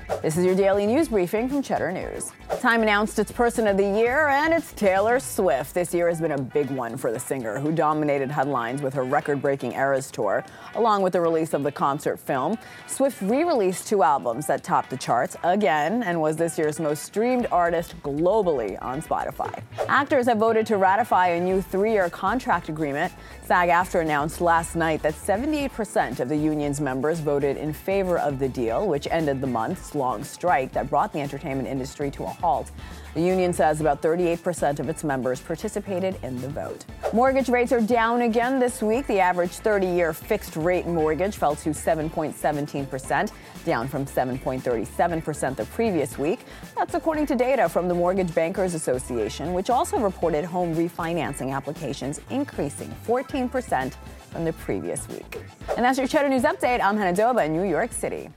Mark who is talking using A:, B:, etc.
A: This is your daily news briefing from Cheddar News. Time announced its Person of the Year, and it's Taylor Swift. This year has been a big one for the singer, who dominated headlines with her record-breaking Eras tour, along with the release of the concert film. Swift re-released 2 albums that topped the charts again and was this year's most streamed artist globally on Spotify. Actors have voted to ratify a new 3-year contract agreement. SAG-AFTRA announced last night that 78% of the union's members voted in favor of the deal, which ended the months-long strike that brought the entertainment industry to a halt. The union says about 38% of its members participated in the vote. Mortgage rates are down again this week. The average 30-year fixed-rate mortgage fell to 7.17%, down from 7.37% the previous week. That's according to data from the Mortgage Bankers Association, which also reported home refinancing applications increasing 14% from the previous week. And that's your Cheddar News Update. I'm Hannah Doba in New York City.